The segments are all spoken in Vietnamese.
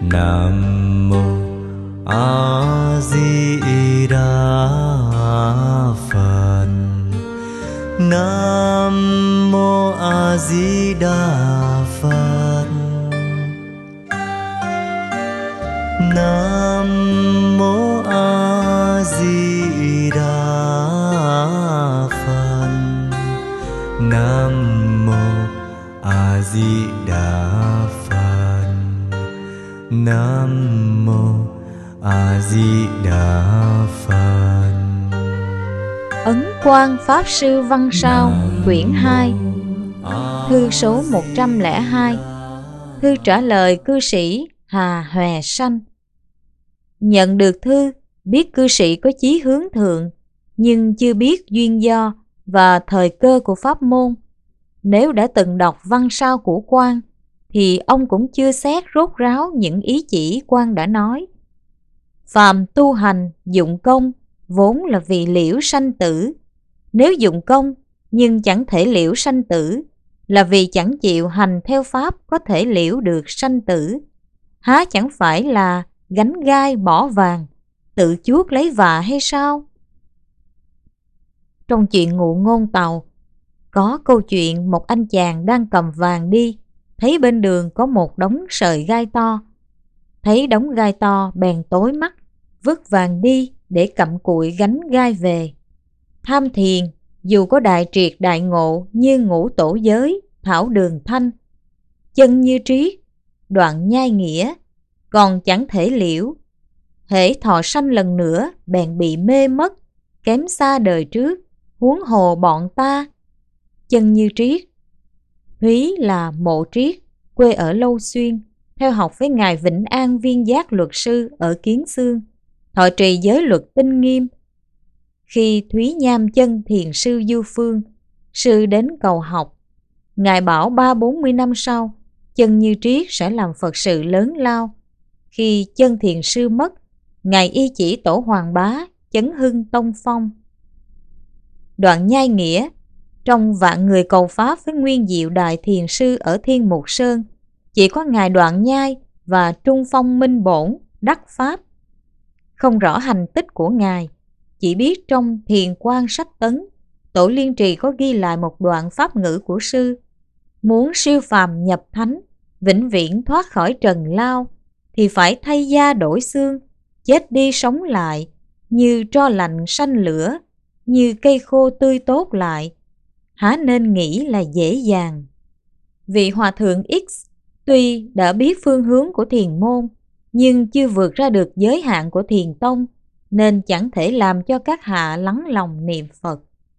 Nam mô A Di Đà Phật. Nam mô A Di Đà Phật. Nam mô A Di Đà Phật. Nam mô A Di Đà Phật. Nam mô A Di Đà Phật. Ấn Quang Pháp Sư Văn Sao, quyển 2, thư số 102. Thư trả lời cư sĩ Hà Hòe Sanh. Nhận được thư, biết cư sĩ có chí hướng thượng, nhưng chưa biết duyên do và thời cơ của pháp môn. Nếu đã từng đọc văn sao của Quang, thì ông cũng chưa xét rốt ráo những ý chỉ Quang đã nói. Phàm tu hành, dụng công, vốn là vì liễu sanh tử. Nếu dụng công, nhưng chẳng thể liễu sanh tử, là vì chẳng chịu hành theo pháp có thể liễu được sanh tử. Há chẳng phải là gánh gai bỏ vàng, tự chuốc lấy vạ hay sao? Trong chuyện Ngụ Ngôn Tàu, có câu chuyện một anh chàng đang cầm vàng đi, thấy bên đường có một đống sợi gai to. Thấy đống gai to bèn tối mắt, vứt vàng đi để cặm cụi gánh gai về. Tham thiền, dù có đại triệt đại ngộ như Ngũ Tổ Giới, Thảo Đường Thanh, chân như triết, đoạn nhai nghĩa, còn chẳng thể liễu. Hễ thọ sanh lần nữa bèn bị mê mất, kém xa đời trước, huống hồ bọn ta. Chân như triết. Thúy là Mộ Triết, quê ở Lâu Xuyên, theo học với Ngài Vĩnh An Viên Giác luật sư ở Kiến Xương, thọ trì giới luật tinh nghiêm. Khi Thúy nham chân thiền sư Du Phương, sư đến cầu học. Ngài bảo 30-40 năm sau, chân như triết sẽ làm Phật sự lớn lao. Khi chân thiền sư mất, Ngài y chỉ tổ Hoàng Bá, chấn hưng tông phong. Đoạn nhai nghĩa, trong vạn người cầu pháp với nguyên diệu đại thiền sư ở Thiên Mục Sơn, chỉ có Ngài Đoạn Nhai và Trung Phong Minh Bổn đắc pháp. Không rõ hành tích của Ngài, chỉ biết trong Thiền Quang Sách Tấn, Tổ Liên Trì có ghi lại một đoạn pháp ngữ của sư. Muốn siêu phàm nhập thánh, vĩnh viễn thoát khỏi trần lao, thì phải thay da đổi xương, chết đi sống lại, như tro lạnh sanh lửa, như cây khô tươi tốt lại. Há nên nghĩ là dễ dàng. Vị Hòa Thượng X tuy đã biết phương hướng của thiền môn, nhưng chưa vượt ra được giới hạn của thiền tông, nên chẳng thể làm cho các hạ lắng lòng niệm Phật.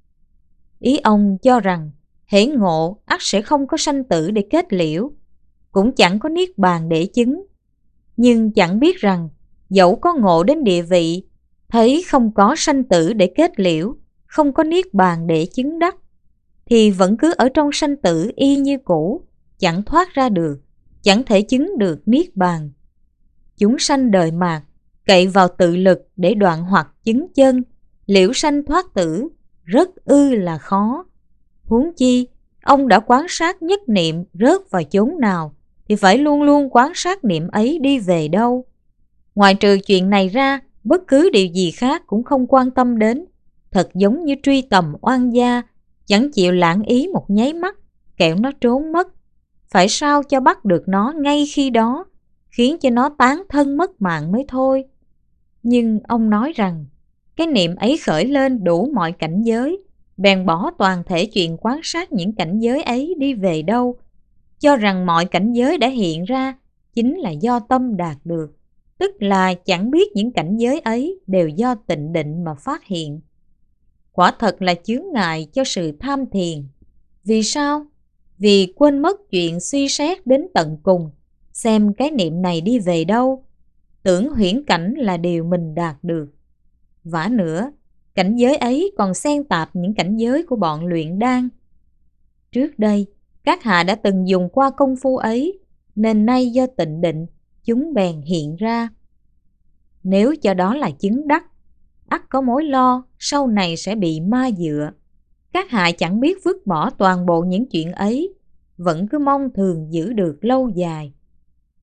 Ý ông cho rằng hễ ngộ ắt sẽ không có sanh tử để kết liễu, cũng chẳng có niết bàn để chứng. Nhưng chẳng biết rằng dẫu có ngộ đến địa vị, thấy không có sanh tử để kết liễu, không có niết bàn để chứng đắc, thì vẫn cứ ở trong sanh tử y như cũ, chẳng thoát ra được, chẳng thể chứng được niết bàn. Chúng sanh đời mạt, cậy vào tự lực để đoạn hoặc chứng chân, liễu sanh thoát tử, rất ư là khó. Huống chi, ông đã quán sát nhất niệm rớt vào chốn nào, thì phải luôn luôn quán sát niệm ấy đi về đâu. Ngoài trừ chuyện này ra, bất cứ điều gì khác cũng không quan tâm đến, thật giống như truy tầm oan gia, chẳng chịu lãng ý một nháy mắt, kẻo nó trốn mất. Phải sao cho bắt được nó ngay khi đó, khiến cho nó tán thân mất mạng mới thôi. Nhưng ông nói rằng, cái niệm ấy khởi lên đủ mọi cảnh giới, bèn bỏ toàn thể chuyện quan sát những cảnh giới ấy đi về đâu, cho rằng mọi cảnh giới đã hiện ra chính là do tâm đạt được, tức là chẳng biết những cảnh giới ấy đều do tịnh định mà phát hiện. Quả thật là chướng ngại cho sự tham thiền. Vì sao? Vì quên mất chuyện suy xét đến tận cùng, xem cái niệm này đi về đâu, tưởng huyễn cảnh là điều mình đạt được. Vả nữa, cảnh giới ấy còn xen tạp những cảnh giới của bọn luyện đan. Trước đây, các hạ đã từng dùng qua công phu ấy, nên nay do tịnh định, chúng bèn hiện ra. Nếu cho đó là chứng đắc, ắt có mối lo sau này sẽ bị ma dựa. Các hạ chẳng biết vứt bỏ toàn bộ những chuyện ấy, vẫn cứ mong thường giữ được lâu dài.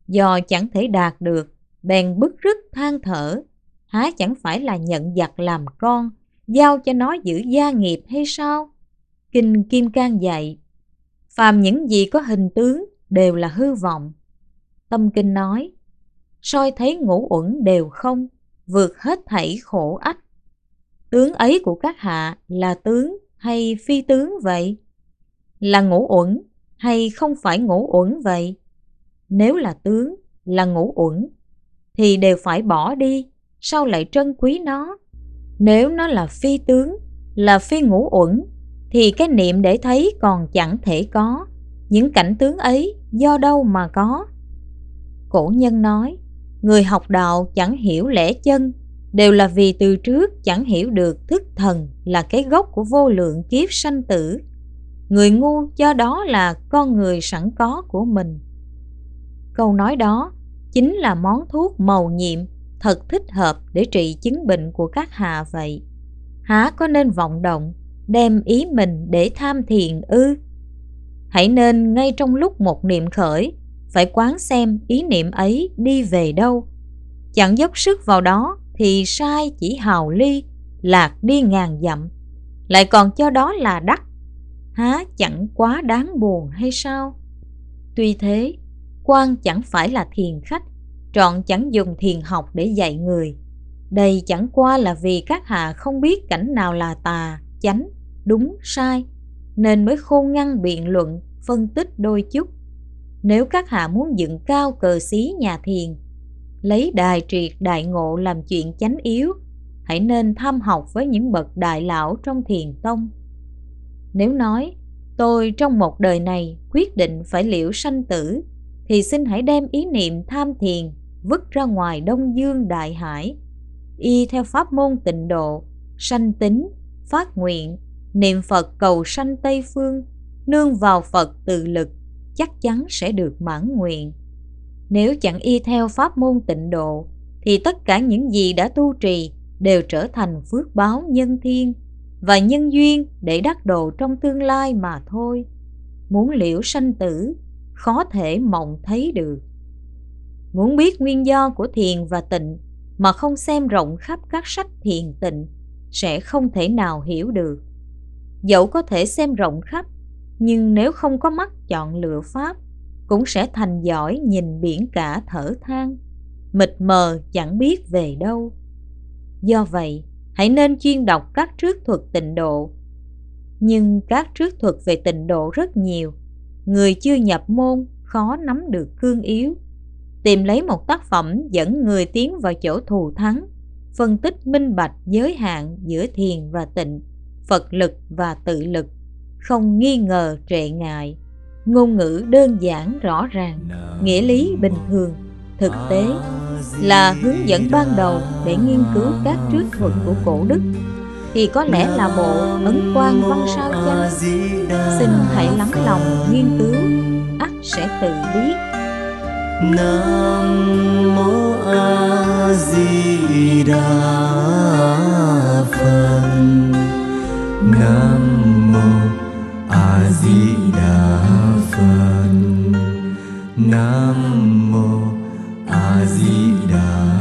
Do chẳng thể đạt được, bèn bứt rứt than thở, há chẳng phải là nhận giặc làm con, giao cho nó giữ gia nghiệp hay sao? Kinh Kim Cang dạy, phàm những gì có hình tướng đều là hư vọng. Tâm Kinh nói, soi thấy ngũ uẩn đều không, vượt hết thảy khổ ách. Tướng ấy của các hạ là tướng hay phi tướng vậy? Là ngũ uẩn hay không phải ngũ uẩn vậy? Nếu là tướng, là ngũ uẩn, thì đều phải bỏ đi, sao lại trân quý nó? Nếu nó là phi tướng, là phi ngũ uẩn, thì cái niệm để thấy còn chẳng thể có. Những cảnh tướng ấy do đâu mà có? Cổ nhân nói, người học đạo chẳng hiểu lẽ chân, đều là vì từ trước chẳng hiểu được thức thần là cái gốc của vô lượng kiếp sanh tử. Người ngu cho đó là con người sẵn có của mình. Câu nói đó chính là món thuốc mầu nhiệm thật thích hợp để trị chứng bệnh của các hạ vậy. Há có nên vọng động, đem ý mình để tham thiền ư? Hãy nên ngay trong lúc một niệm khởi, phải quán xem ý niệm ấy đi về đâu. Chẳng dốc sức vào đó thì sai chỉ hào ly, lạc đi ngàn dặm, lại còn cho đó là đắc, há chẳng quá đáng buồn hay sao? Tuy thế, quan chẳng phải là thiền khách, trọn chẳng dùng thiền học để dạy người. Đây chẳng qua là vì các hạ không biết cảnh nào là tà, chánh, đúng, sai, nên mới khôn ngoan biện luận, phân tích đôi chút. Nếu các hạ muốn dựng cao cờ xí nhà thiền, lấy đài triệt đại ngộ làm chuyện chánh yếu, hãy nên tham học với những bậc đại lão trong thiền tông. Nếu nói, tôi trong một đời này quyết định phải liễu sanh tử, thì xin hãy đem ý niệm tham thiền vứt ra ngoài Đông Dương Đại Hải, y theo pháp môn Tịnh Độ, sanh tính, phát nguyện, niệm Phật cầu sanh Tây Phương, nương vào Phật từ lực, chắc chắn sẽ được mãn nguyện. Nếu chẳng y theo pháp môn Tịnh Độ, thì tất cả những gì đã tu trì đều trở thành phước báo nhân thiên và nhân duyên để đắc độ trong tương lai mà thôi. Muốn liễu sanh tử, khó thể mộng thấy được. Muốn biết nguyên do của thiền và tịnh mà không xem rộng khắp các sách thiền tịnh, sẽ không thể nào hiểu được. Dẫu có thể xem rộng khắp, nhưng nếu không có mắt chọn lựa pháp, cũng sẽ thành giỏi nhìn biển cả thở than, mịt mờ chẳng biết về đâu. Do vậy, hãy nên chuyên đọc các trước thuật tịnh độ. Nhưng các trước thuật về tịnh độ rất nhiều, người chưa nhập môn khó nắm được cương yếu. Tìm lấy một tác phẩm dẫn người tiến vào chỗ thù thắng, phân tích minh bạch giới hạn giữa thiền và tịnh, Phật lực và tự lực, không nghi ngờ trệ ngại, ngôn ngữ đơn giản rõ ràng, nghĩa lý bình thường, thực tế, là hướng dẫn ban đầu để nghiên cứu các trước thuật của cổ đức, thì có lẽ là bộ Ấn Quang Văn Sao chăng? Xin hãy lắng lòng nghiên cứu, ắt sẽ tự biết. Nam mô A Di Đà Phật. Nam mô A Di Đà Phật. Nam mô A Di Đà